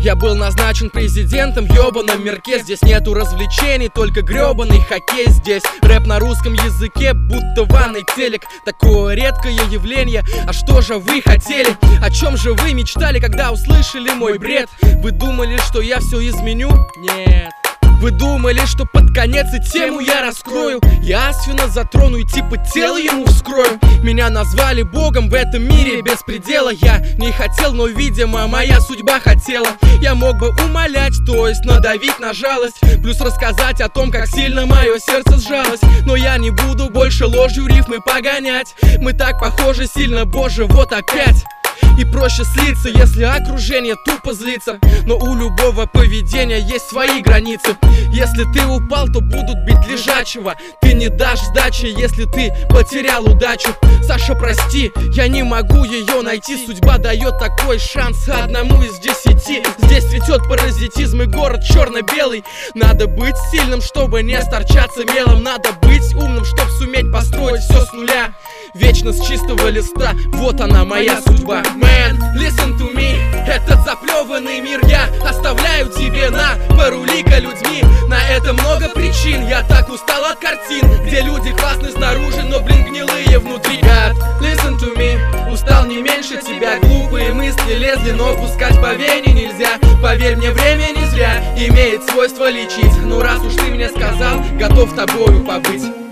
Я был назначен президентом в ёбаном мирке. Здесь нету развлечений, только грёбаный хоккей. Здесь рэп на русском языке, будто ванный телек. Такое редкое явление. А что же вы хотели? О чем же вы мечтали, когда услышали мой бред? Вы думали, что я все изменю? Нет. Вы думали, что под конец и тему я раскрою? Я асфина затрону и типа тело ему вскрою. Меня назвали богом в этом мире без предела. Я не хотел, но видимо моя судьба хотела. Я мог бы умолять, то есть надавить на жалость, плюс рассказать о том, как сильно мое сердце сжалось. Но я не буду больше ложью рифмы погонять. Мы так похожи сильно, боже, вот опять. И проще слиться, если окружение тупо злится. Но у любого поведения есть свои границы. Если ты упал, то будут бить лежачего. Ты не дашь сдачи, если ты потерял удачу. Саша, прости, я не могу ее найти. Судьба дает такой шанс одному из 10. Здесь цветет паразитизм и город черно-белый. Надо быть сильным, чтобы не сторчаться мелом. Надо быть умным, чтобы суметь построить все с нуля. Вечно с чистого листа, вот она моя судьба. Man, listen to me, этот заплеванный мир я оставляю тебе на порулика людьми. На это много причин, я так устал от картин, где люди классные снаружи, но блин гнилые внутри. God, listen to me, устал не меньше тебя. Глупые мысли лезли, но пускать по вене нельзя. Поверь мне, время не зря имеет свойство лечить. Ну раз уж ты мне сказал, готов тобою побыть.